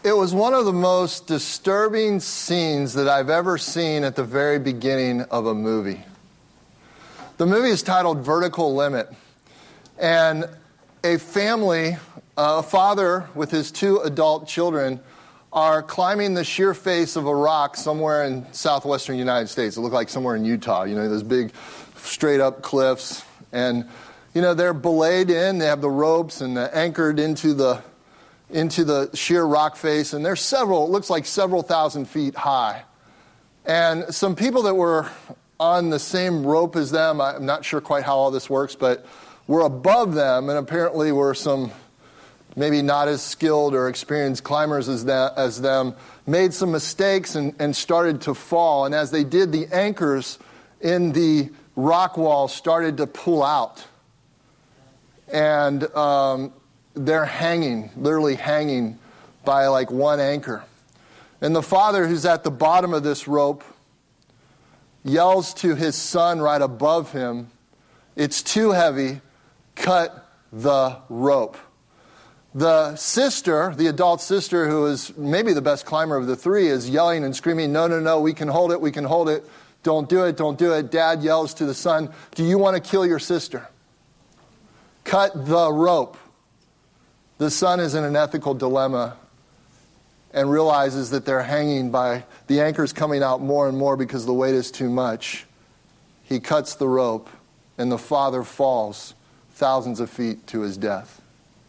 It was one of the most disturbing scenes that I've ever seen at the very beginning of a movie. The movie is titled Vertical Limit. And a family, a father with his two adult children, are climbing the sheer face of a rock somewhere in southwestern United States. It looked like somewhere in Utah, those big straight up cliffs. And, they're belayed in, they have the ropes and they're anchored into the sheer rock face, and it looks like several thousand feet high. And some people that were on the same rope as them, I'm not sure quite how all this works, but were above them, and apparently were some maybe not as skilled or experienced climbers as them, made some mistakes and started to fall. And as they did, the anchors in the rock wall started to pull out. And they're literally hanging by like one anchor. And the father, who's at the bottom of this rope, yells to his son right above him, "It's too heavy, cut the rope." The sister, the adult sister, who is maybe the best climber of the three, is yelling and screaming, no, we can hold it, don't do it. Dad yells to the son, "Do you want to kill your sister? Cut the rope." The son is in an ethical dilemma and realizes that they're hanging by the anchors coming out more and more because the weight is too much. He cuts the rope, and the father falls thousands of feet to his death.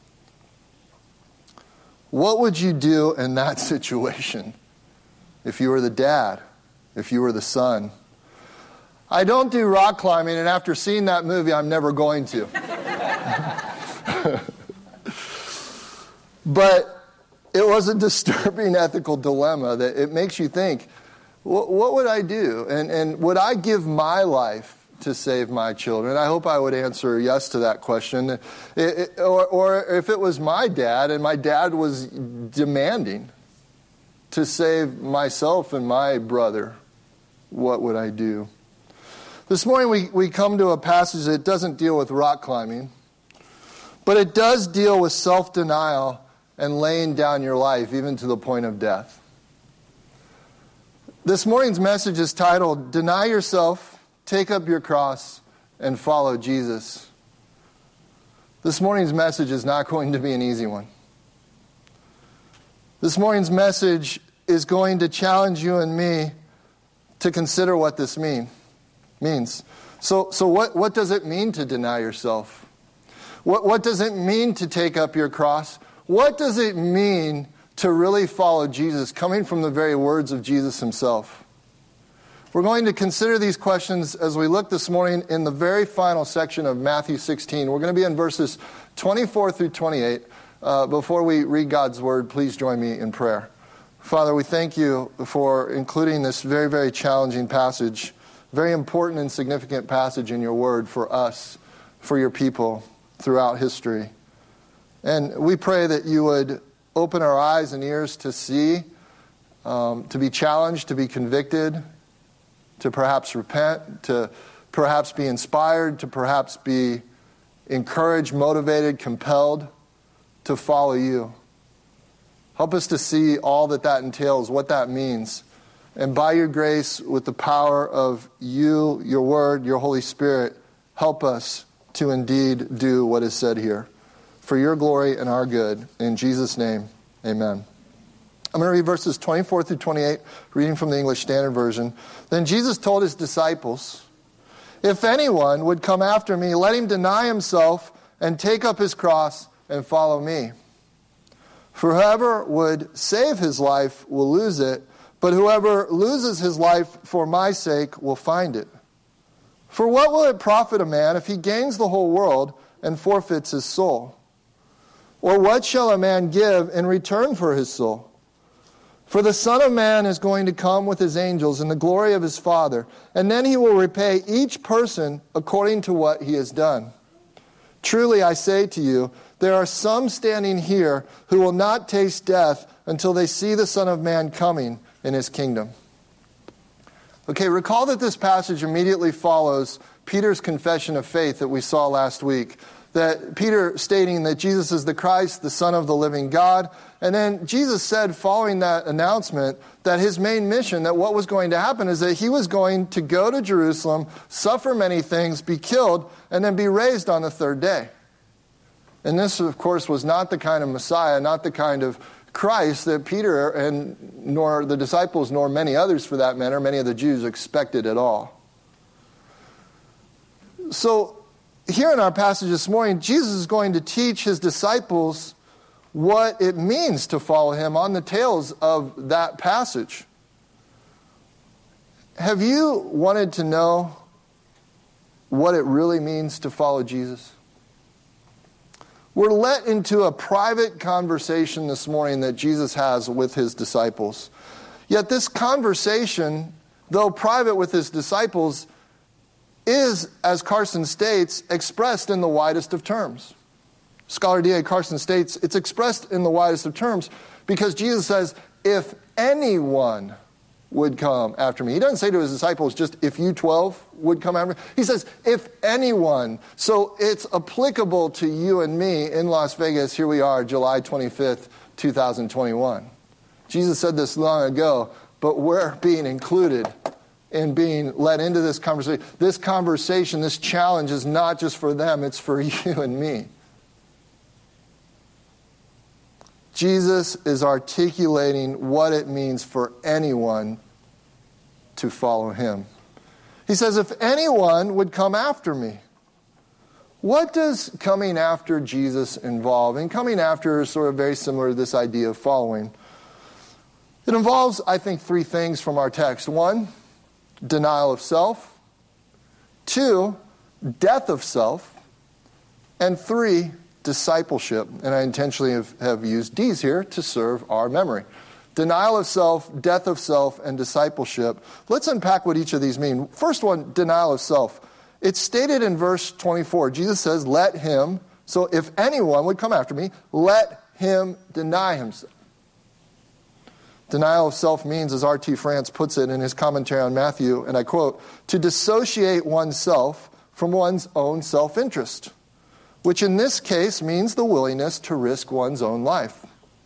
What would you do in that situation if you were the dad, if you were the son? I don't do rock climbing, and after seeing that movie, I'm never going to. But it was a disturbing ethical dilemma that it makes you think, what would I do? And would I give my life to save my children? I hope I would answer yes to that question. Or if it was my dad, and my dad was demanding to save myself and my brother, what would I do? This morning we come to a passage that doesn't deal with rock climbing, but it does deal with self-denial and laying down your life, even to the point of death. This morning's message is titled, "Deny Yourself, Take Up Your Cross, and Follow Jesus." This morning's message is not going to be an easy one. This morning's message is going to challenge you and me to consider what this means. So what does it mean to deny yourself? What does it mean to take up your cross? What does it mean to really follow Jesus, coming from the very words of Jesus himself? We're going to consider these questions as we look this morning in the very final section of Matthew 16. We're going to be in verses 24 through 28. Before we read God's word, please join me in prayer. Father, we thank you for including this very, very challenging passage, very important and significant passage in your word for us, for your people throughout history. And we pray that you would open our eyes and ears to see, to be challenged, to be convicted, to perhaps repent, to perhaps be inspired, to perhaps be encouraged, motivated, compelled to follow you. Help us to see all that entails, what that means. And by your grace, with the power of you, your word, your Holy Spirit, help us to indeed do what is said here. For your glory and our good. In Jesus' name, amen. I'm going to read verses 24 through 28, reading from the English Standard Version. Then Jesus told his disciples, "If anyone would come after me, let him deny himself and take up his cross and follow me. For whoever would save his life will lose it, but whoever loses his life for my sake will find it. For what will it profit a man if he gains the whole world and forfeits his soul? Or what shall a man give in return for his soul? For the Son of Man is going to come with his angels in the glory of his Father, and then he will repay each person according to what he has done. Truly I say to you, there are some standing here who will not taste death until they see the Son of Man coming in his kingdom." Okay, recall that this passage immediately follows Peter's confession of faith that we saw last week. that Peter stating that Jesus is the Christ, the Son of the living God. And then Jesus said, following that announcement, that his main mission, that what was going to happen is that he was going to go to Jerusalem, suffer many things, be killed, and then be raised on the third day. And this, of course, was not the kind of Messiah, not the kind of Christ that Peter and nor the disciples, nor many others for that matter, many of the Jews expected at all. So here in our passage this morning, Jesus is going to teach his disciples what it means to follow him on the tails of that passage. Have you wanted to know what it really means to follow Jesus? We're let into a private conversation this morning that Jesus has with his disciples. Yet this conversation, though private with his disciples, is, as Carson states, expressed in the widest of terms. Scholar D.A. Carson states, it's expressed in the widest of terms because Jesus says, if anyone would come after me. He doesn't say to his disciples, just if you 12 would come after me. He says, if anyone. So it's applicable to you and me in Las Vegas. Here we are, July 25th, 2021. Jesus said this long ago, but we're being included in being led into this conversation. This conversation, this challenge is not just for them, it's for you and me. Jesus is articulating what it means for anyone to follow him. He says, if anyone would come after me. What does coming after Jesus involve? And coming after is sort of very similar to this idea of following. It involves, I think, three things from our text. One, denial of self. Two, death of self. And three, discipleship. And I intentionally have used D's here to serve our memory. Denial of self, death of self, and discipleship. Let's unpack what each of these mean. First one, denial of self. It's stated in verse 24. Jesus says, let him, so if anyone would come after me, let him deny himself. Denial of self means, as R.T. France puts it in his commentary on Matthew, and I quote, to dissociate oneself from one's own self-interest, which in this case means the willingness to risk one's own life.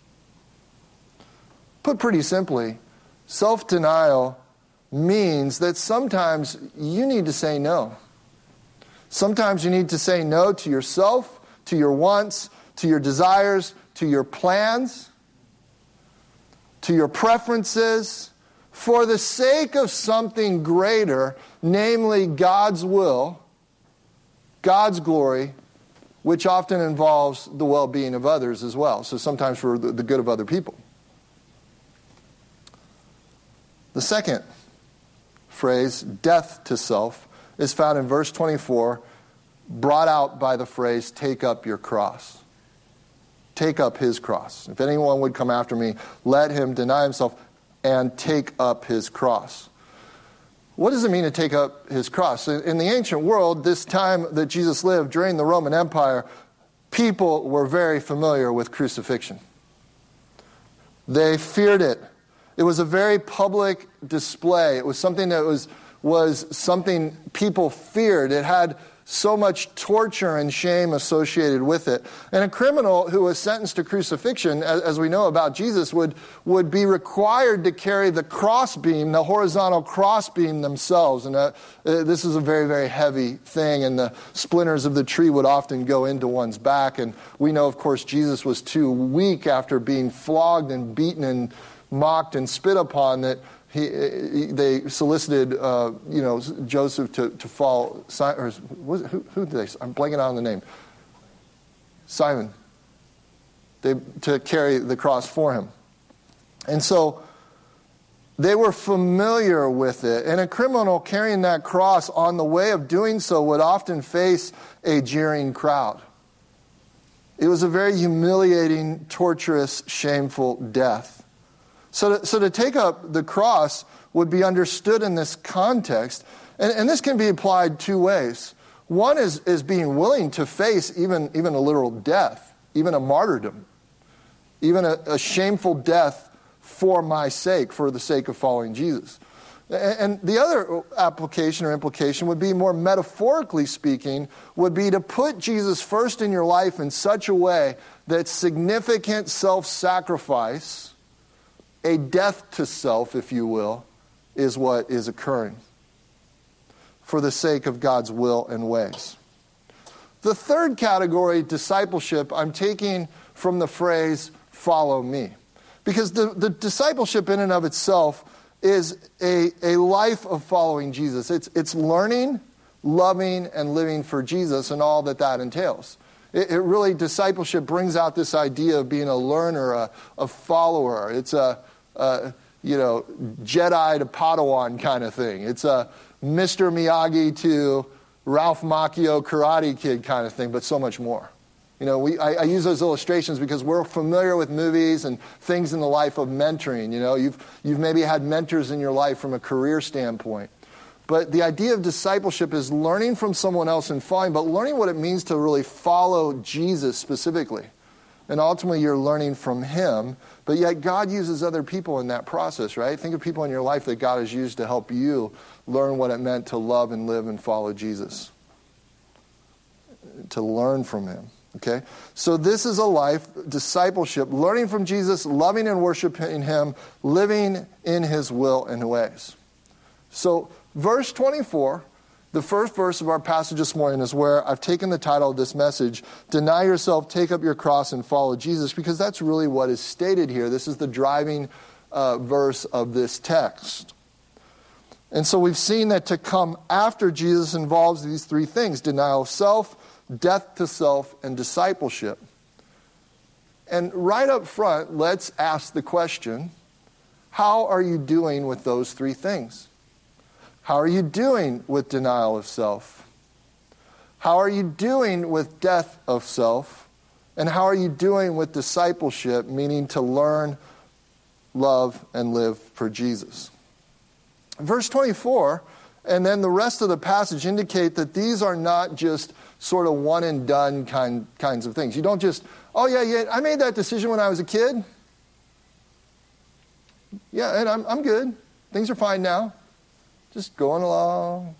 Put pretty simply, self-denial means that sometimes you need to say no. Sometimes you need to say no to yourself, to your wants, to your desires, to your plans, to your preferences, for the sake of something greater, namely God's will, God's glory, which often involves the well-being of others as well. So sometimes for the good of other people. The second phrase, death to self, is found in verse 24, brought out by the phrase, take up your cross. Take up his cross. If anyone would come after me, let him deny himself and take up his cross. What does it mean to take up his cross? In the ancient world, this time that Jesus lived during the Roman Empire, people were very familiar with crucifixion. They feared it. It was a very public display. It was something that was something people feared. It had so much torture and shame associated with it. And a criminal who was sentenced to crucifixion, as we know about Jesus, would be required to carry the crossbeam, the horizontal crossbeam themselves. And this is a very, very heavy thing, and the splinters of the tree would often go into one's back. And we know, of course, Jesus was too weak after being flogged and beaten and mocked and spit upon that they solicited, Joseph to fall. Who did they? I'm blanking on the name. Simon. To carry the cross for him, and so they were familiar with it. And a criminal carrying that cross on the way of doing so would often face a jeering crowd. It was a very humiliating, torturous, shameful death. So to take up the cross would be understood in this context. And this can be applied two ways. One is being willing to face even a literal death, even a martyrdom, even a shameful death for my sake, for the sake of following Jesus. And the other application or implication would be, more metaphorically speaking, would be to put Jesus first in your life in such a way that significant self-sacrifice, a death to self, if you will, is what is occurring for the sake of God's will and ways. The third category, discipleship, I'm taking from the phrase, follow me. Because the discipleship in and of itself is a life of following Jesus. It's learning, loving, and living for Jesus and all that entails. It really, discipleship brings out this idea of being a learner, a follower. It's a Jedi to Padawan kind of thing. It's a Mr. Miyagi to Ralph Macchio Karate Kid kind of thing, but so much more. I use those illustrations because we're familiar with movies and things in the life of mentoring. You've maybe had mentors in your life from a career standpoint. But the idea of discipleship is learning from someone else and following, but learning what it means to really follow Jesus specifically. And ultimately, you're learning from him, but yet God uses other people in that process, right? Think of people in your life that God has used to help you learn what it meant to love and live and follow Jesus, to learn from him. Okay? So this is a life, discipleship, learning from Jesus, loving and worshiping him, living in his will and ways. So verse 24, the first verse of our passage this morning, is where I've taken the title of this message, Deny Yourself, Take Up Your Cross, and Follow Jesus, because that's really what is stated here. This is the driving verse of this text. And so we've seen that to come after Jesus involves these three things: denial of self, death to self, and discipleship. And right up front, let's ask the question, how are you doing with those three things? How are you doing with denial of self? How are you doing with death of self? And how are you doing with discipleship, meaning to learn, love, and live for Jesus? Verse 24, and then the rest of the passage indicate that these are not just sort of one and done kinds of things. You don't just, oh yeah, I made that decision when I was a kid. Yeah, and I'm good. Things are fine now. Just going along.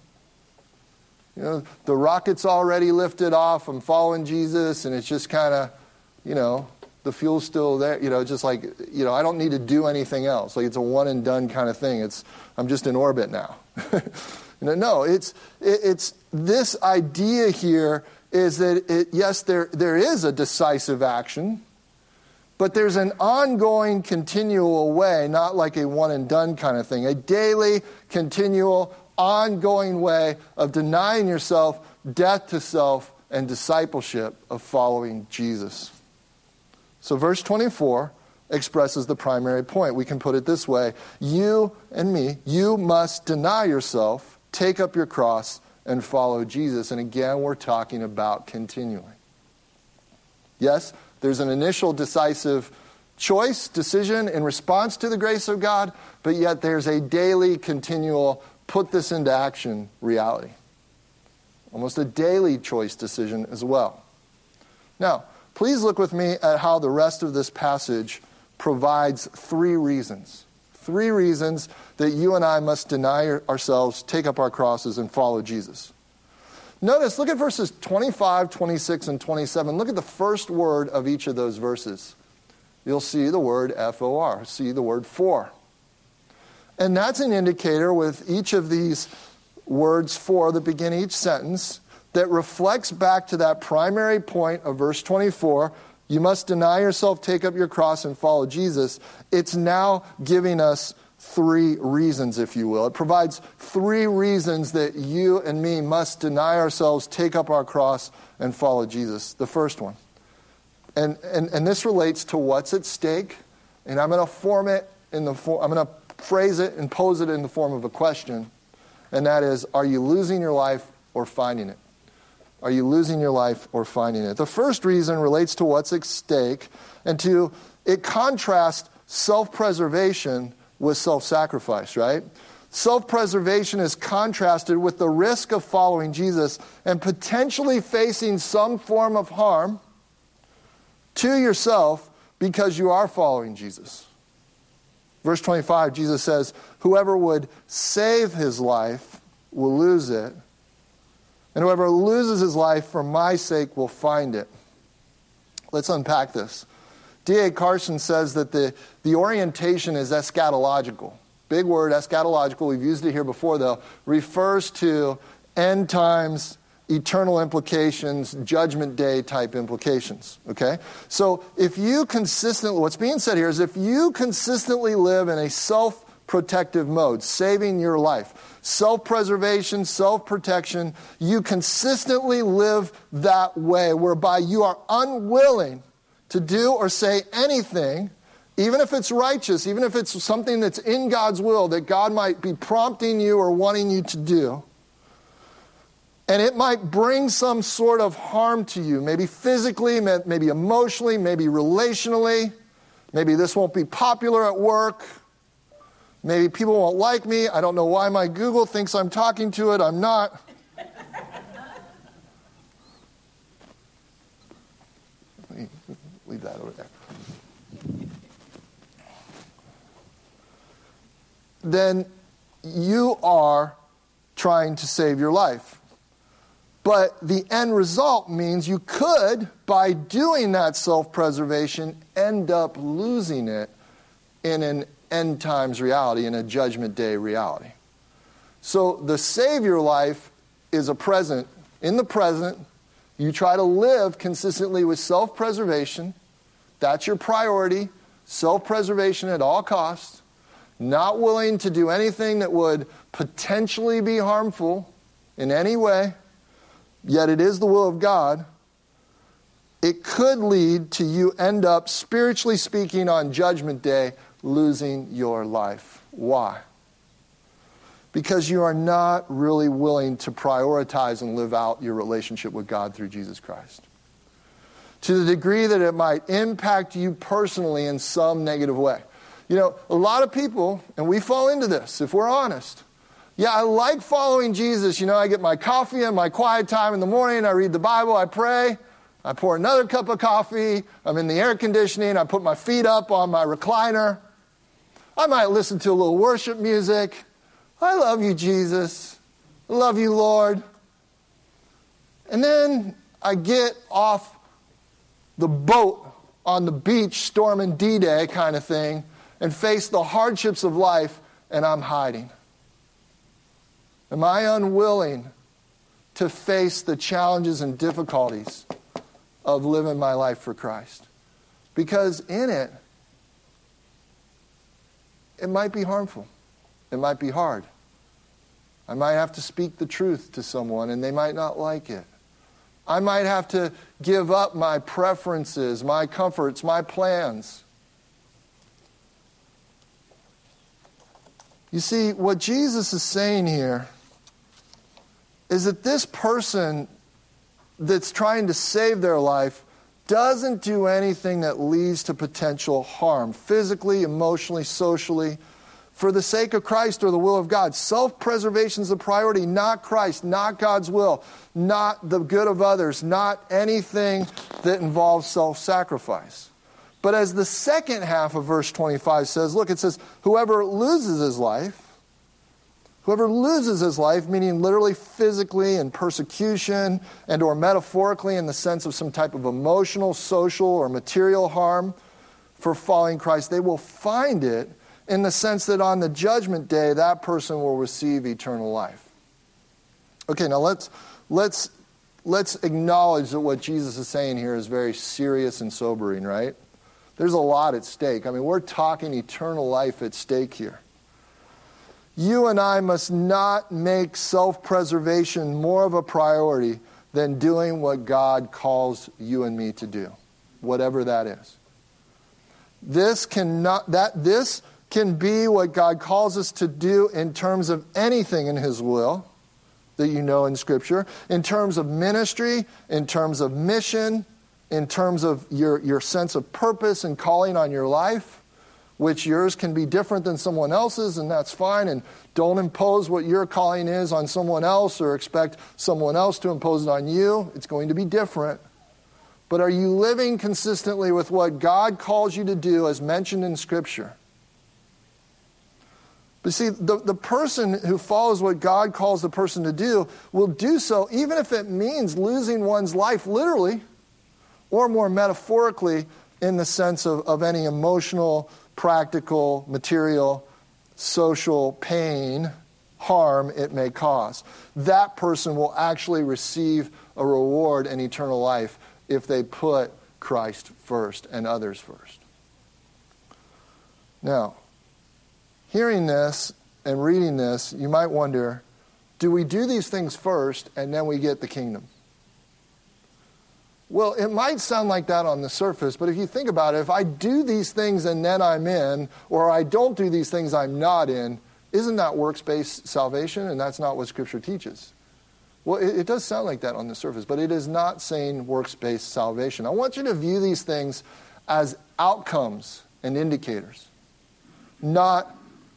The rocket's already lifted off. I'm following Jesus, and it's just kind of, the fuel's still there. Just like, I don't need to do anything else. Like, it's a one and done kind of thing. I'm just in orbit now. No, it's this idea here is that yes, there is a decisive action, but there's an ongoing, continual way, not like a one and done kind of thing. A daily, continual, ongoing way of denying yourself, death to self, and discipleship of following Jesus. So verse 24 expresses the primary point. We can put it this way: you and me, you must deny yourself, take up your cross, and follow Jesus. And again, we're talking about continuing. Yes, there's an initial decisive decision in response to the grace of God, but yet there's a daily, continual, put this into action reality. Almost a daily choice decision as well. Now, please look with me at how the rest of this passage provides three reasons. Three reasons that you and I must deny ourselves, take up our crosses, and follow Jesus. Notice, look at verses 25, 26, and 27. Look at the first word of each of those verses. You'll see the word F-O-R, see the word for. And that's an indicator with each of these words for that begin each sentence that reflects back to that primary point of verse 24. You must deny yourself, take up your cross, and follow Jesus. It's now giving us three reasons, if you will. It provides three reasons that you and me must deny ourselves, take up our cross, and follow Jesus. The first one. And this relates to what's at stake. And I'm going to form it I'm going to phrase it and pose it in the form of a question. And that is, are you losing your life or finding it? Are you losing your life or finding it? The first reason relates to what's at stake, and it contrasts self-preservation with self-sacrifice, right? Self-preservation is contrasted with the risk of following Jesus and potentially facing some form of harm to yourself because you are following Jesus. Verse 25, Jesus says, whoever would save his life will lose it, and whoever loses his life for my sake will find it. Let's unpack this. D.A. Carson says that the orientation is eschatological. Big word, eschatological. We've used it here before, though. Refers to end times, eternal implications, judgment day type implications. Okay? So if you consistently, what's being said here is if you consistently live in a self-protective mode, saving your life, self-preservation, self-protection, you consistently live that way whereby you are unwilling to do or say anything, even if it's righteous, even if it's something that's in God's will that God might be prompting you or wanting you to do, and it might bring some sort of harm to you, maybe physically, maybe emotionally, maybe relationally, maybe this won't be popular at work, maybe people won't like me, I don't know why my Google thinks I'm talking to it, I'm not. Leave that over there. Then you are trying to save your life. But the end result means you could, by doing that self-preservation, end up losing it in an end times reality, in a judgment day reality. So the save your life is a present. In the present, you try to live consistently with self-preservation. That's your priority, self-preservation at all costs, not willing to do anything that would potentially be harmful in any way, yet it is the will of God. It could lead to you end up, spiritually speaking, on Judgment Day, losing your life. Why? Because you are not really willing to prioritize and live out your relationship with God through Jesus Christ. To the degree that it might impact you personally in some negative way. You know, a lot of people, and we fall into this, if we're honest. Yeah, I like following Jesus. You know, I get my coffee and my quiet time in the morning. I read the Bible. I pray. I pour another cup of coffee. I'm in the air conditioning. I put my feet up on my recliner. I might listen to a little worship music. I love you, Jesus. I love you, Lord. And then I get off the boat on the beach, storming D-Day kind of thing, and face the hardships of life, and I'm hiding. Am I unwilling to face the challenges and difficulties of living my life for Christ? Because in it, it might be harmful. It might be hard. I might have to speak the truth to someone, and they might not like it. I might have to give up my preferences, my comforts, my plans. You see, what Jesus is saying here is that this person that's trying to save their life doesn't do anything that leads to potential harm, physically, emotionally, socially, for the sake of Christ or the will of God. Self-preservation is the priority, not Christ, not God's will, not the good of others, not anything that involves self-sacrifice. But as the second half of verse 25 says, look, it says, whoever loses his life, meaning literally physically in persecution and or metaphorically in the sense of some type of emotional, social, or material harm for following Christ, they will find it in the sense that on the judgment day, that person will receive eternal life. Okay, now let's acknowledge that what Jesus is saying here is very serious and sobering, right? There's a lot at stake. I mean, we're talking eternal life at stake here. You and I must not make self-preservation more of a priority than doing what God calls you and me to do, whatever that is. This can be what God calls us to do in terms of anything in His will that you know in Scripture, in terms of ministry, in terms of mission, in terms of your sense of purpose and calling on your life, which yours can be different than someone else's, and that's fine. And don't impose what your calling is on someone else or expect someone else to impose it on you. It's going to be different. But are you living consistently with what God calls you to do as mentioned in Scripture? But see, the person who follows what God calls the person to do will do so even if it means losing one's life literally, or more metaphorically in the sense of any emotional, practical, material, social pain, harm it may cause. That person will actually receive a reward in eternal life if they put Christ first and others first. Now, hearing this and reading this, you might wonder, do we do these things first and then we get the kingdom? Well, it might sound like that on the surface, but if you think about it, if I do these things and then I'm in, or I don't do these things, I'm not in, isn't that works-based salvation? And that's not what Scripture teaches. Well, it does sound like that on the surface, but it is not saying works-based salvation. I want you to view these things as outcomes and indicators, not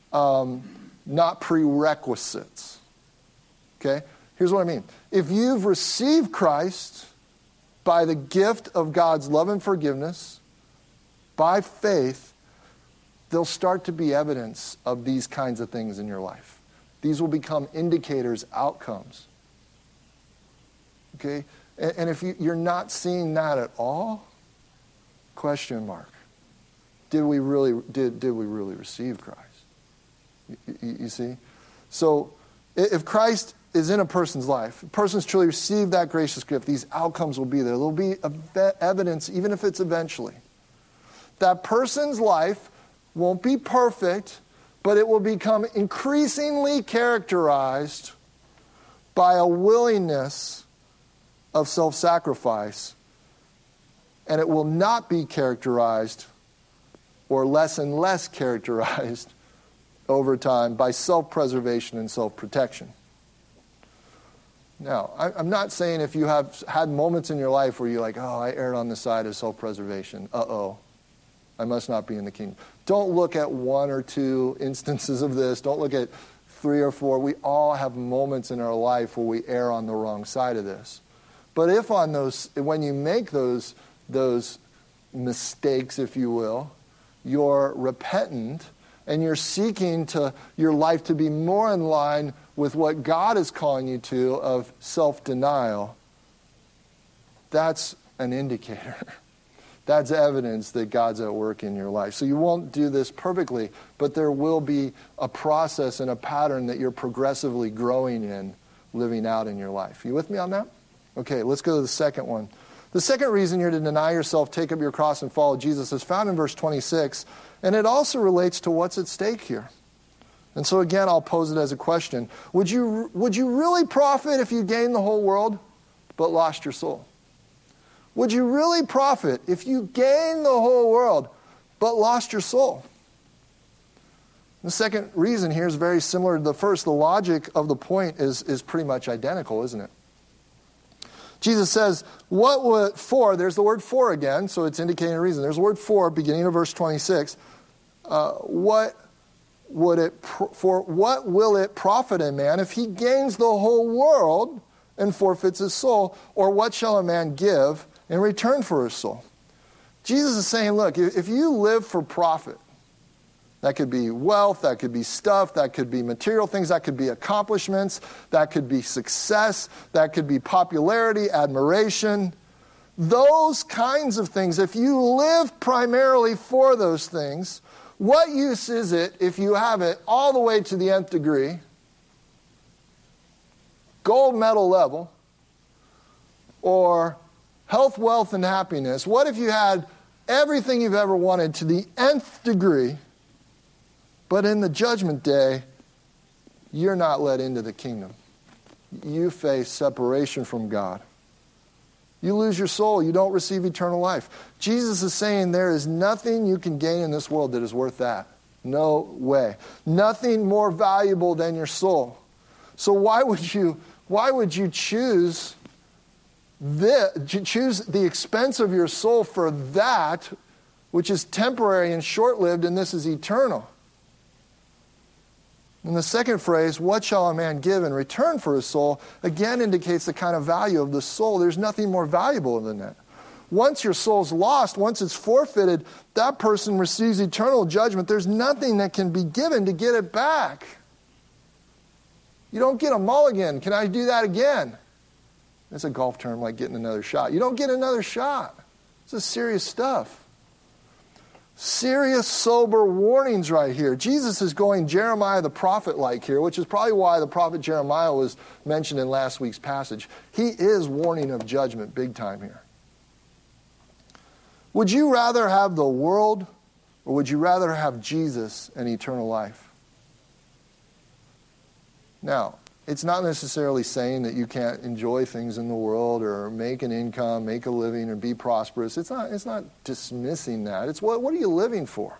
prerequisites. Okay? Here's what I mean. If you've received Christ by the gift of God's love and forgiveness, by faith, there'll start to be evidence of these kinds of things in your life. These will become indicators, outcomes. Okay? And if you're not seeing that at all, question mark. Did we really receive Christ? You see? So if Christ is in a person's life, a person's truly received that gracious gift, these outcomes will be there. There'll be evidence, even if it's eventually. That person's life won't be perfect, but it will become increasingly characterized by a willingness of self-sacrifice, and it will not be characterized, or less and less characterized over time, by self-preservation and self-protection. Now, I'm not saying if you have had moments in your life where you're like, oh, I erred on the side of self-preservation. I must not be in the kingdom. Don't look at one or two instances of this. Don't look at 3 or 4. We all have moments in our life where we err on the wrong side of this. But if on those, when you make those mistakes, if you will, you're repentant and you're seeking your life to be more in line with what God is calling you to of self-denial, that's an indicator. That's evidence that God's at work in your life. So you won't do this perfectly, but there will be a process and a pattern that you're progressively growing in, living out in your life. You with me on that? Okay, let's go to the second one. The second reason you're to deny yourself, take up your cross, and follow Jesus is found in verse 26, and it also relates to what's at stake here. And so again, I'll pose it as a question. Would you really profit if you gained the whole world but lost your soul? Would you really profit if you gained the whole world but lost your soul? The second reason here is very similar to the first. The logic of the point is pretty much identical, isn't it? Jesus says, what would, for, there's the word for again, so it's indicating a reason. There's the word for, beginning of verse 26. What will it profit a man if he gains the whole world and forfeits his soul? Or what shall a man give in return for his soul? Jesus is saying, look, if you live for profit, that could be wealth, that could be stuff, that could be material things, that could be accomplishments, that could be success, that could be popularity, admiration. Those kinds of things, if you live primarily for those things, what use is it if you have it all the way to the nth degree, gold medal level, or health, wealth, and happiness? What if you had everything you've ever wanted to the nth degree, but in the judgment day, you're not let into the kingdom? You face separation from God. You lose your soul. You don't receive eternal life. Jesus is saying there is nothing you can gain in this world that is worth that. No way. Nothing more valuable than your soul. So why would you choose the expense of your soul for that which is temporary and short-lived, and this is eternal? And the second phrase, what shall a man give in return for his soul, again indicates the kind of value of the soul. There's nothing more valuable than that. once your soul's lost, once it's forfeited, that person receives eternal judgment. There's nothing that can be given to get it back. You don't get a mulligan. Can I do that again? That's a golf term like getting another shot. You don't get another shot. This is serious stuff. Serious, sober warnings right here. Jesus is going Jeremiah the prophet-like here, which is probably why the prophet Jeremiah was mentioned in last week's passage. He is warning of judgment big time here. Would you rather have the world, or would you rather have Jesus and eternal life? Now, it's not necessarily saying that you can't enjoy things in the world or make an income, make a living, or be prosperous. It's not dismissing that. It's what are you living for?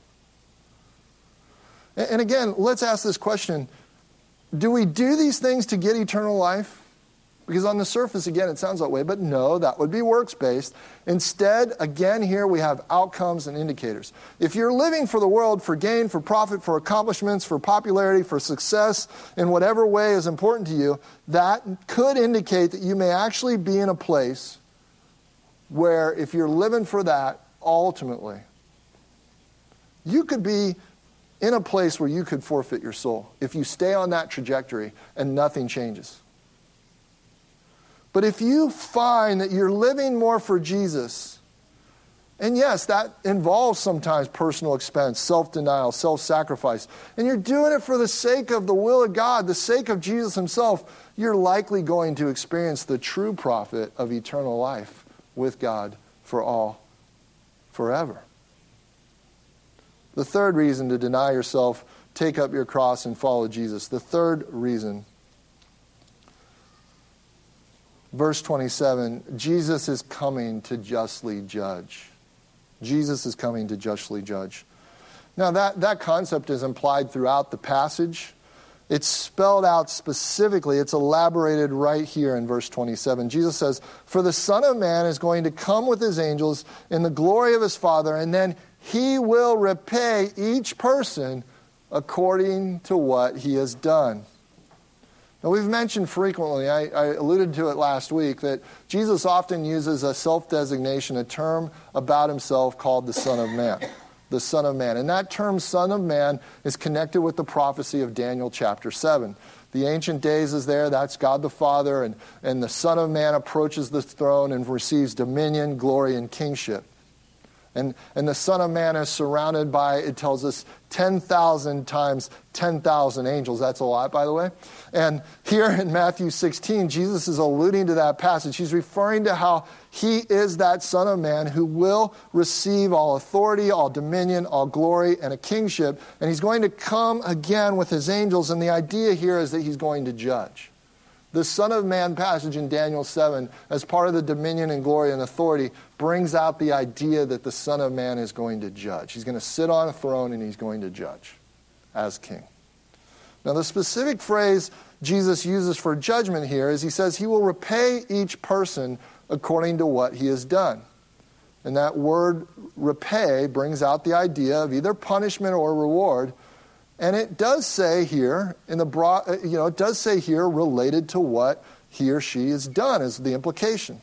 And again, let's ask this question. Do we do these things to get eternal life? Because on the surface, again, it sounds that way, but no, that would be works-based. Instead, again, here we have outcomes and indicators. If you're living for the world, for gain, for profit, for accomplishments, for popularity, for success, in whatever way is important to you, that could indicate that you may actually be in a place where if you're living for that, ultimately, you could be in a place where you could forfeit your soul if you stay on that trajectory and nothing changes. But if you find that you're living more for Jesus, and yes, that involves sometimes personal expense, self-denial, self-sacrifice, and you're doing it for the sake of the will of God, the sake of Jesus himself, you're likely going to experience the true profit of eternal life with God for all, forever. The third reason to deny yourself, take up your cross, and follow Jesus. The third reason, verse 27, Jesus is coming to justly judge. Jesus is coming to justly judge. Now that concept is implied throughout the passage. It's spelled out specifically. It's elaborated right here in verse 27. Jesus says, "For the Son of Man is going to come with his angels in the glory of his Father, and then he will repay each person according to what he has done." Now, we've mentioned frequently, I alluded to it last week, that Jesus often uses a self-designation, a term about himself called the Son of Man. The Son of Man. And that term, Son of Man, is connected with the prophecy of Daniel chapter 7. The Ancient Days is there, that's God the Father, and the Son of Man approaches the throne and receives dominion, glory, and kingship. And the Son of Man is surrounded by, it tells us, 10,000 times 10,000 angels. That's a lot, by the way. And here in Matthew 16, Jesus is alluding to that passage. He's referring to how he is that Son of Man who will receive all authority, all dominion, all glory, and a kingship. And he's going to come again with his angels. And the idea here is that he's going to judge. The Son of Man passage in Daniel 7, as part of the dominion and glory and authority, brings out the idea that the Son of Man is going to judge. He's going to sit on a throne and he's going to judge as king. Now, the specific phrase Jesus uses for judgment here is he says he will repay each person according to what he has done. And that word repay brings out the idea of either punishment or reward. And it does say here, it does say here related to what he or she has done is the implication.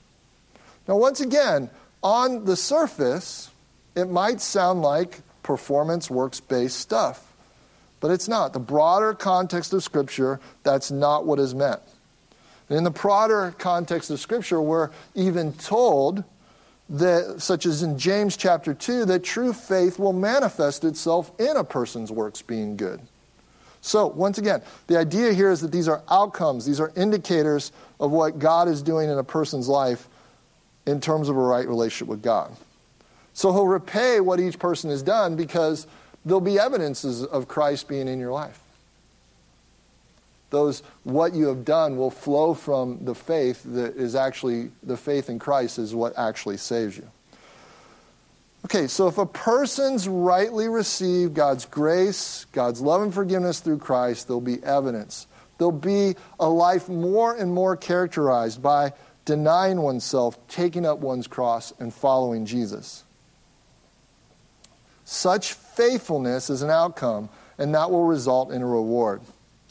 Now, once again, on the surface, it might sound like performance, works-based stuff. But it's not. The broader context of Scripture, that's not what is meant. And in the broader context of Scripture, we're even told that, such as in James chapter 2, that true faith will manifest itself in a person's works being good. So, once again, the idea here is that these are outcomes, these are indicators of what God is doing in a person's life in terms of a right relationship with God. So he'll repay what each person has done because there'll be evidences of Christ being in your life. What you have done will flow from the faith that is actually, the faith in Christ is what actually saves you. Okay, so if a person's rightly received God's grace, God's love and forgiveness through Christ, there'll be evidence. There'll be a life more and more characterized by denying oneself, taking up one's cross, and following Jesus. Such faithfulness is an outcome, and that will result in a reward.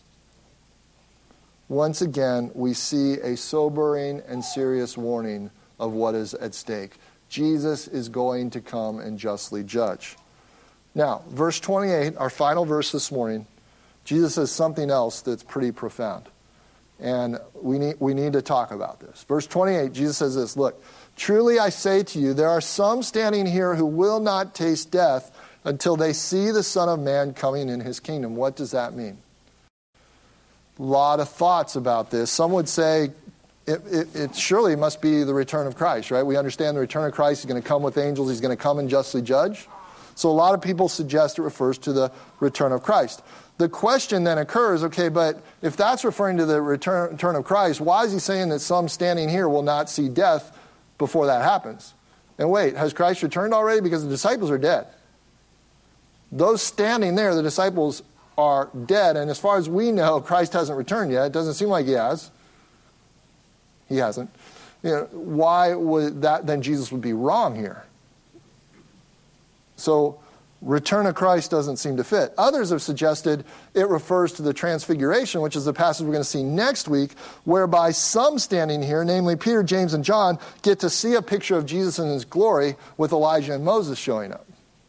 Once again, we see a sobering and serious warning of what is at stake. Jesus is going to come and justly judge. Now, verse 28, our final verse this morning, Jesus says something else that's pretty profound. And we need to talk about this. Verse 28, Jesus says this, look, truly I say to you, there are some standing here who will not taste death until they see the Son of Man coming in his kingdom. What does that mean? A lot of thoughts about this. Some would say it surely must be the return of Christ, right? We understand the return of Christ is going to come with angels. He's going to come and justly judge. So a lot of people suggest it refers to the return of Christ. The question then occurs, okay, but if that's referring to the return of Christ, why is he saying that some standing here will not see death before that happens? And wait, has Christ returned already? Because the disciples are dead. Those standing there, the disciples are dead. And as far as we know, Christ hasn't returned yet. It doesn't seem like he has. He hasn't. Why would that then Jesus would be wrong here? So return of Christ doesn't seem to fit. Others have suggested it refers to the transfiguration, which is the passage we're going to see next week, whereby some standing here, namely Peter, James, and John, get to see a picture of Jesus in his glory with Elijah and Moses showing up.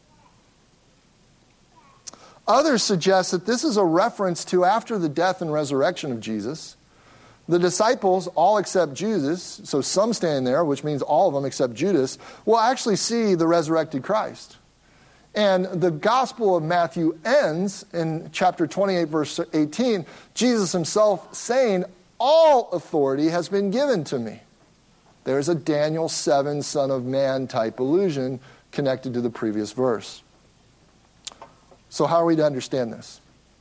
Others suggest that this is a reference to after the death and resurrection of Jesus, the disciples, all except Judas, so some standing there, which means all of them except Judas, will actually see the resurrected Christ. And the Gospel of Matthew ends in chapter 28, verse 18, Jesus himself saying, all authority has been given to me. There's a Daniel 7 Son of Man type allusion connected to the previous verse. So how are we to understand this?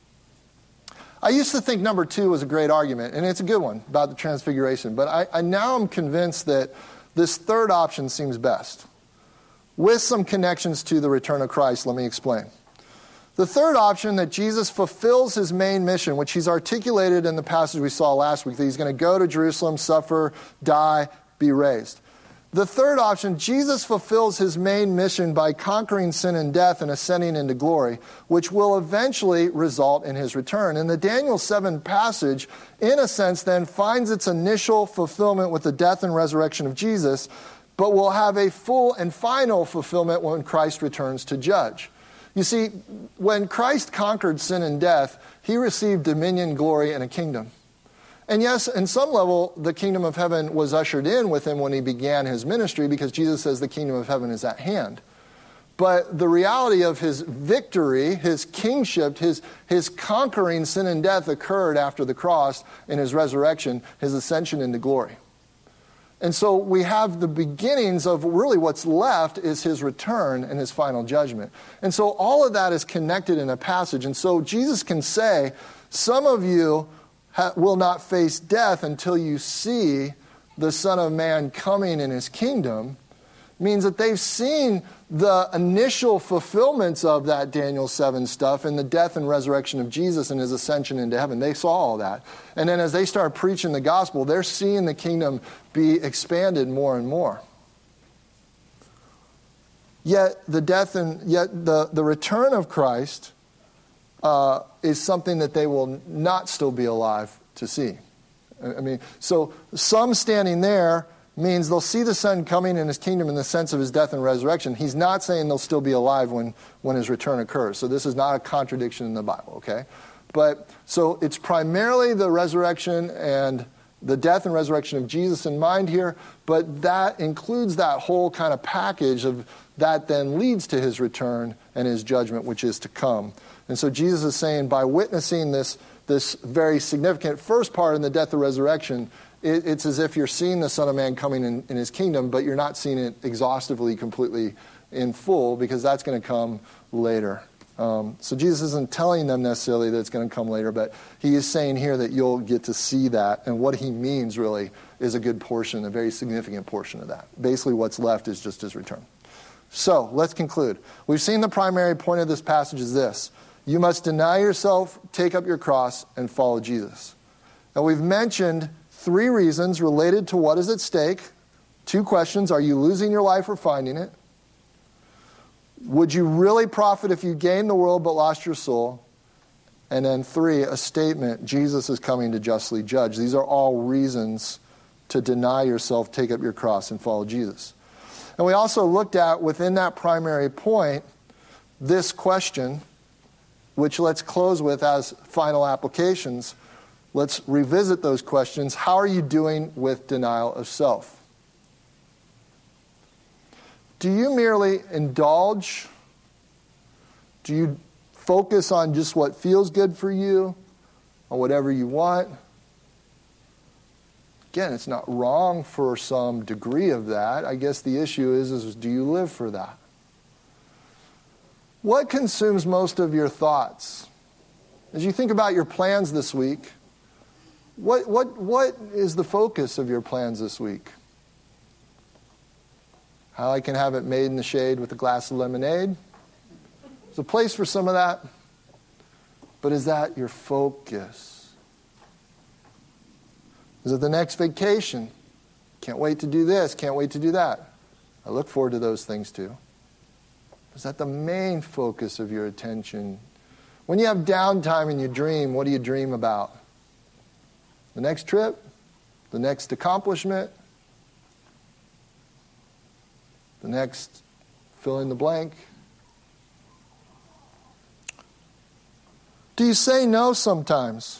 I used to think number 2 was a great argument, and it's a good one about the transfiguration, but I now am convinced that this third option seems best. With some connections to the return of Christ, let me explain. The third option, that Jesus fulfills his main mission, which he's articulated in the passage we saw last week, that he's going to go to Jerusalem, suffer, die, be raised. The third option, Jesus fulfills his main mission by conquering sin and death and ascending into glory, which will eventually result in his return. And the Daniel 7 passage, in a sense, then finds its initial fulfillment with the death and resurrection of Jesus, but will have a full and final fulfillment when Christ returns to judge. You see, when Christ conquered sin and death, he received dominion, glory, and a kingdom. And yes, in some level, the kingdom of heaven was ushered in with him when he began his ministry, because Jesus says the kingdom of heaven is at hand. But the reality of his victory, his kingship, his conquering sin and death occurred after the cross and his resurrection, his ascension into glory. And so we have the beginnings of really what's left is his return and his final judgment. And so all of that is connected in a passage. And so Jesus can say, some of you will not face death until you see the Son of Man coming in his kingdom, means that they've seen the initial fulfillments of that Daniel 7 stuff in the death and resurrection of Jesus and his ascension into heaven. They saw all that. And then as they start preaching the gospel, they're seeing the kingdom be expanded more and more. Yet the return of Christ is something that they will not still be alive to see. I mean, so some standing there means they'll see the Son coming in his kingdom in the sense of his death and resurrection. He's not saying they'll still be alive when his return occurs. So this is not a contradiction in the Bible, okay? But so it's primarily the resurrection and the death and resurrection of Jesus in mind here, but that includes that whole kind of package of that then leads to his return and his judgment, which is to come. And so Jesus is saying, by witnessing this very significant first part in the death and resurrection, it's as if you're seeing the Son of Man coming in his kingdom, but you're not seeing it exhaustively, completely in full, because that's going to come later. So Jesus isn't telling them necessarily that it's going to come later, but he is saying here that you'll get to see that. And what he means really is a good portion, a very significant portion of that. Basically what's left is just his return. So let's conclude. We've seen the primary point of this passage is this. You must deny yourself, take up your cross, and follow Jesus. Now we've mentioned 3 reasons related to what is at stake. 2 questions. Are you losing your life or finding it? Would you really profit if you gained the world but lost your soul? And then 3, a statement. Jesus is coming to justly judge. These are all reasons to deny yourself, take up your cross, and follow Jesus. And we also looked at, within that primary point, this question, which let's close with as final applications. Let's revisit those questions. How are you doing with denial of self? Do you merely indulge? Do you focus on just what feels good for you, on whatever you want? Again, it's not wrong for some degree of that. I guess the issue is do you live for that? What consumes most of your thoughts? As you think about your plans this week, what is the focus of your plans this week? How I can have it made in the shade with a glass of lemonade? There's a place for some of that. But is that your focus? Is it the next vacation? Can't wait to do this, can't wait to do that. I look forward to those things too. Is that the main focus of your attention? When you have downtime and you dream, what do you dream about? The next trip? The next accomplishment? The next fill in the blank? Do you say no sometimes?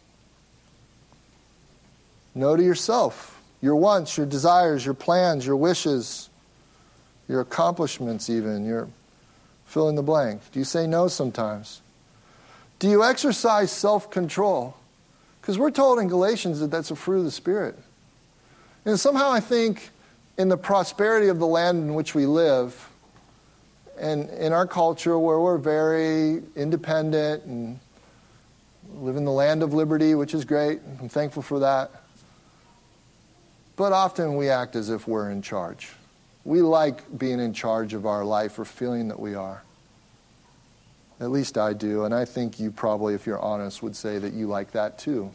No to yourself, your wants, your desires, your plans, your wishes, your accomplishments even, your fill in the blank. Do you say no sometimes? Do you exercise self-control? Because we're told in Galatians that that's a fruit of the Spirit. And somehow I think in the prosperity of the land in which we live, and in our culture where we're very independent and live in the land of liberty, which is great, I'm thankful for that. But often we act as if we're in charge. We like being in charge of our life or feeling that we are. At least I do, and I think you probably, if you're honest, would say that you like that too.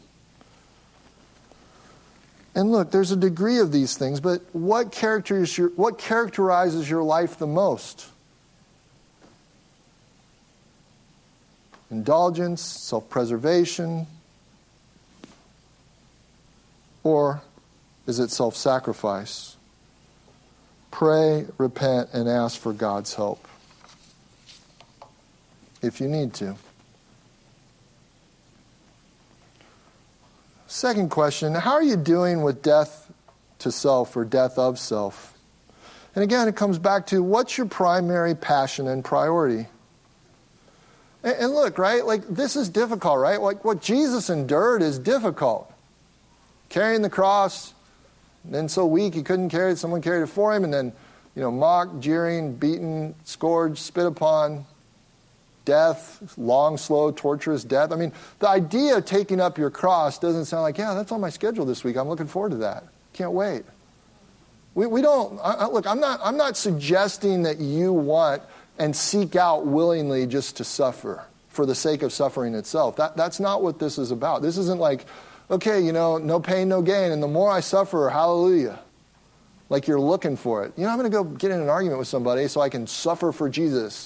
And look, there's a degree of these things, but what characterizes your life the most? Indulgence, self-preservation, or is it self-sacrifice? Pray, repent, and ask for God's help if you need to. Second question, how are you doing with death to self or death of self? And again, it comes back to what's your primary passion and priority? And look, right, like this is difficult, right? Like what Jesus endured is difficult. Carrying the cross, and then so weak he couldn't carry it, someone carried it for him, and then, mocked, jeering, beaten, scourged, spit upon, death, long, slow, torturous death. I mean, the idea of taking up your cross doesn't sound like, yeah, that's on my schedule this week. I'm looking forward to that. Can't wait. We don't, look, I'm not suggesting that you want and seek out willingly just to suffer for the sake of suffering itself. That's not what this is about. This isn't like, okay, no pain, no gain, and the more I suffer, hallelujah. Like you're looking for it. I'm going to go get in an argument with somebody so I can suffer for Jesus.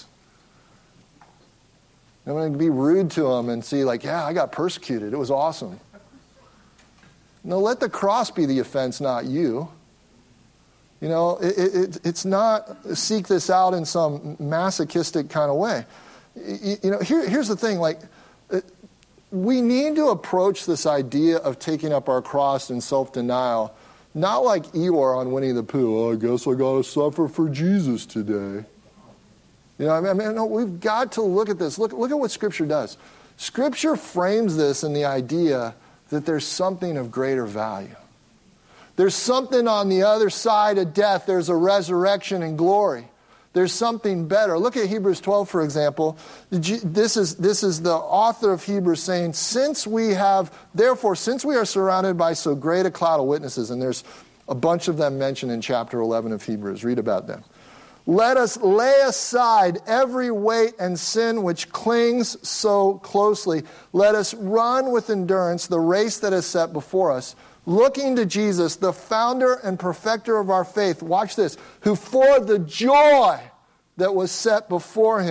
I'm going to be rude to them and see like, yeah, I got persecuted. It was awesome. No, let the cross be the offense, not you. It's not seek this out in some masochistic kind of way. Here's the thing, like, we need to approach this idea of taking up our cross in self-denial, not like Eeyore on Winnie the Pooh. I guess I got to suffer for Jesus today. No, we've got to look at this. Look at what Scripture does. Scripture frames this in the idea that there's something of greater value. There's something on the other side of death. There's a resurrection and glory. There's something better. Look at Hebrews 12, for example. This is the author of Hebrews saying, since we are surrounded by so great a cloud of witnesses, and there's a bunch of them mentioned in chapter 11 of Hebrews. Read about them. Let us lay aside every weight and sin which clings so closely. Let us run with endurance the race that is set before us, looking to Jesus, the founder and perfecter of our faith. Watch this. Who for the joy that was set before him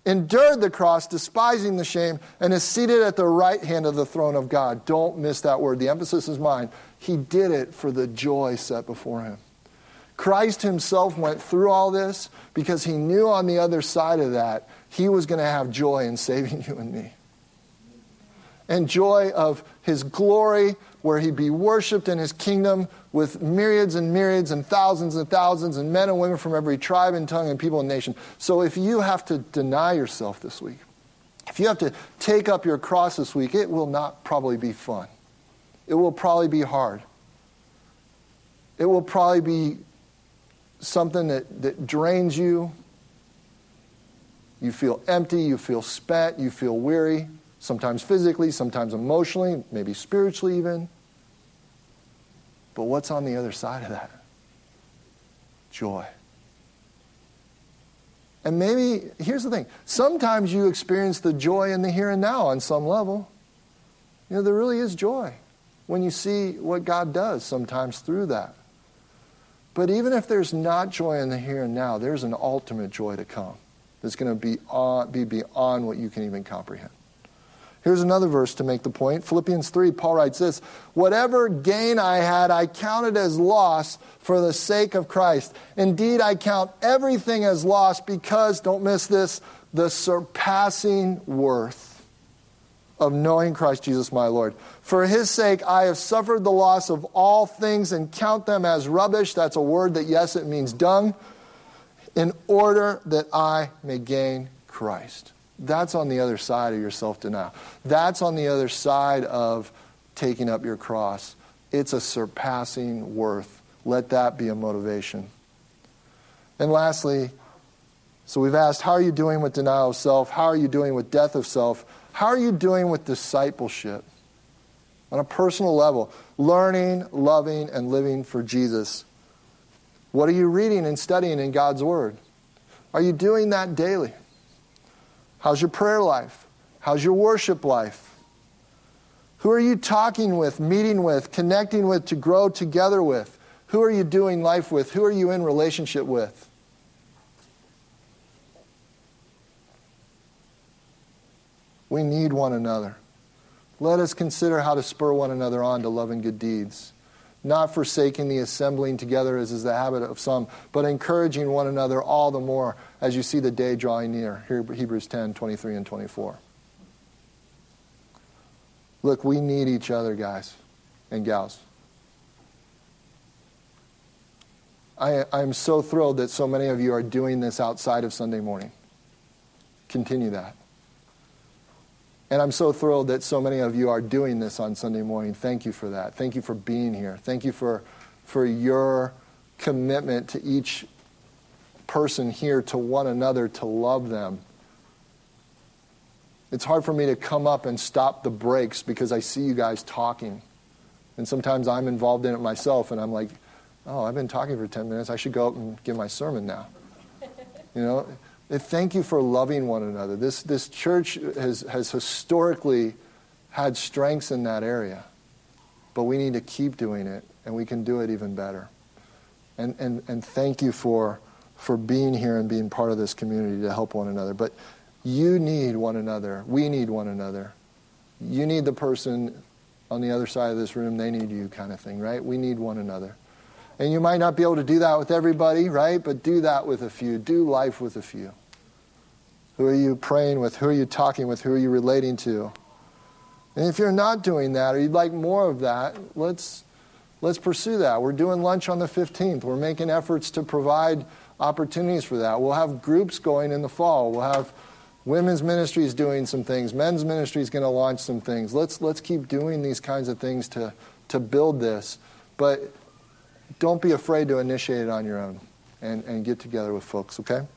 endured the cross, despising the shame, and is seated at the right hand of the throne of God. Don't miss that word. The emphasis is mine. He did it for the joy set before him. Christ himself went through all this because he knew on the other side of that, he was going to have joy in saving you and me. And joy of his glory, where he'd be worshipped in his kingdom with myriads and myriads and thousands and men and women from every tribe and tongue and people and nation. So if you have to deny yourself this week, if you have to take up your cross this week, it will not probably be fun. It will probably be hard. It will probably be something that drains you. You feel empty, you feel spent, you feel weary. Sometimes physically, sometimes emotionally, maybe spiritually even. But what's on the other side of that? Joy. And maybe, here's the thing, sometimes you experience the joy in the here and now on some level. You know, there really is joy when you see what God does sometimes through that. But even if there's not joy in the here and now, there's an ultimate joy to come that's going to be beyond what you can even comprehend. Here's another verse to make the point. Philippians 3, Paul writes this, "Whatever gain I had, I counted as loss for the sake of Christ. Indeed, I count everything as loss because," don't miss this, "the surpassing worth of knowing Christ Jesus my Lord. For his sake, I have suffered the loss of all things and count them as rubbish." That's a word that, yes, it means dung. "In order that I may gain Christ." That's on the other side of your self-denial. That's on the other side of taking up your cross. It's a surpassing worth. Let that be a motivation. And lastly, so we've asked, how are you doing with denial of self? How are you doing with death of self? How are you doing with discipleship? On a personal level, learning, loving, and living for Jesus. What are you reading and studying in God's Word? Are you doing that daily? How's your prayer life? How's your worship life? Who are you talking with, meeting with, connecting with to grow together with? Who are you doing life with? Who are you in relationship with? We need one another. Let us consider how to spur one another on to love and good deeds. Not forsaking the assembling together as is the habit of some, but encouraging one another all the more as you see the day drawing near. Here, Hebrews 10, 23 and 24. Look, we need each other, guys and gals. I'm so thrilled that so many of you are doing this outside of Sunday morning. Continue that. And I'm so thrilled that so many of you are doing this on Sunday morning. Thank you for that. Thank you for being here. Thank you for your commitment to each person here, to one another, to love them. It's hard for me to come up and stop the brakes because I see you guys talking. And sometimes I'm involved in it myself, and I'm like, oh, I've been talking for 10 minutes. I should go up and give my sermon now. You know? Thank you for loving one another. This church has historically had strengths in that area. But we need to keep doing it, and we can do it even better. And thank you for being here and being part of this community to help one another. But you need one another. We need one another. You need the person on the other side of this room. They need you, kind of thing, right? We need one another. And you might not be able to do that with everybody, right? But do that with a few. Do life with a few. Who are you praying with? Who are you talking with? Who are you relating to? And if you're not doing that, or you'd like more of that, let's pursue that. We're doing lunch on the 15th. We're making efforts to provide opportunities for that. We'll have groups going in the fall. We'll have women's ministries doing some things. Men's ministry is going to launch some things. Let's keep doing these kinds of things to build this. But don't be afraid to initiate it on your own and get together with folks, okay?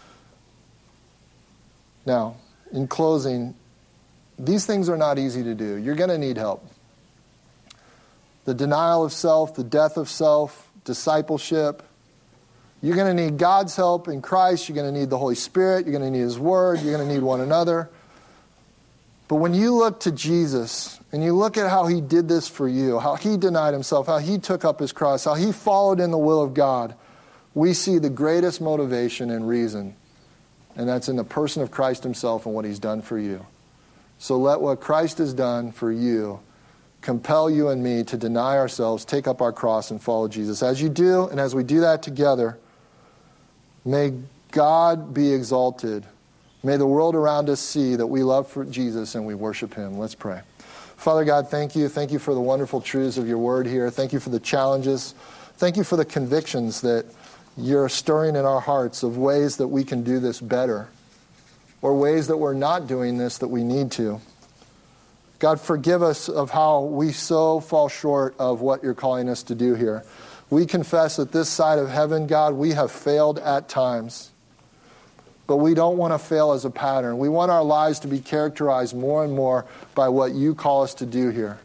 Now, in closing, these things are not easy to do. You're going to need help. The denial of self, the death of self, discipleship. You're going to need God's help in Christ. You're going to need the Holy Spirit. You're going to need His Word. You're going to need one another. But when you look to Jesus and you look at how He did this for you, how He denied Himself, how He took up His cross, how He followed in the will of God, we see the greatest motivation and reason and that's in the person of Christ himself and what he's done for you. So let what Christ has done for you compel you and me to deny ourselves, take up our cross, and follow Jesus. As you do, and as we do that together, may God be exalted. May the world around us see that we love for Jesus and we worship him. Let's pray. Father God, thank you. Thank you for the wonderful truths of your word here. Thank you for the challenges. Thank you for the convictions that you're stirring in our hearts of ways that we can do this better, or ways that we're not doing this that we need to. God, forgive us of how we so fall short of what you're calling us to do here. We confess that this side of heaven, God, we have failed at times. But we don't want to fail as a pattern. We want our lives to be characterized more and more by what you call us to do here.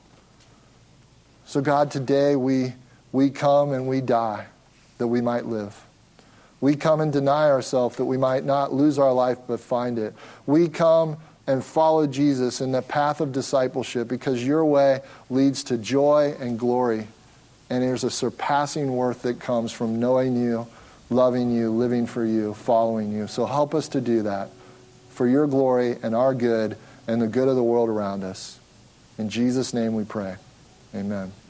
So God, today we come and we die that we might live. We come and deny ourselves that we might not lose our life but find it. We come and follow Jesus in the path of discipleship because your way leads to joy and glory. And there's a surpassing worth that comes from knowing you, loving you, living for you, following you. So help us to do that for your glory and our good and the good of the world around us. In Jesus' name we pray. Amen.